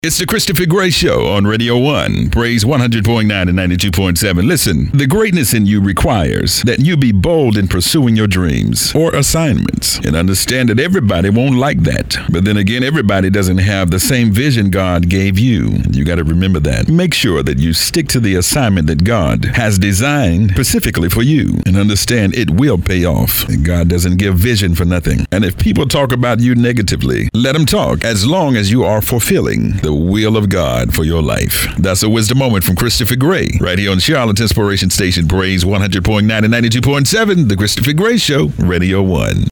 It's the Christopher Gray Show on Radio 1, Praise 100.9 and 92.7. Listen, the greatness in you requires that you be bold in pursuing your dreams or assignments and understand that everybody won't like that. But then again, everybody doesn't have the same vision God gave you. You got to remember that. Make sure that you stick to the assignment that God has designed specifically for you and understand it will pay off. God doesn't give vision for nothing. And if people talk about you negatively, let them talk as long as you are fulfilling the will of God for your life. That's a wisdom moment from Christopher Gray, right here on Charlotte's Inspiration Station, Praise 100.9 and 92.7, The Christopher Gray Show, Radio 1.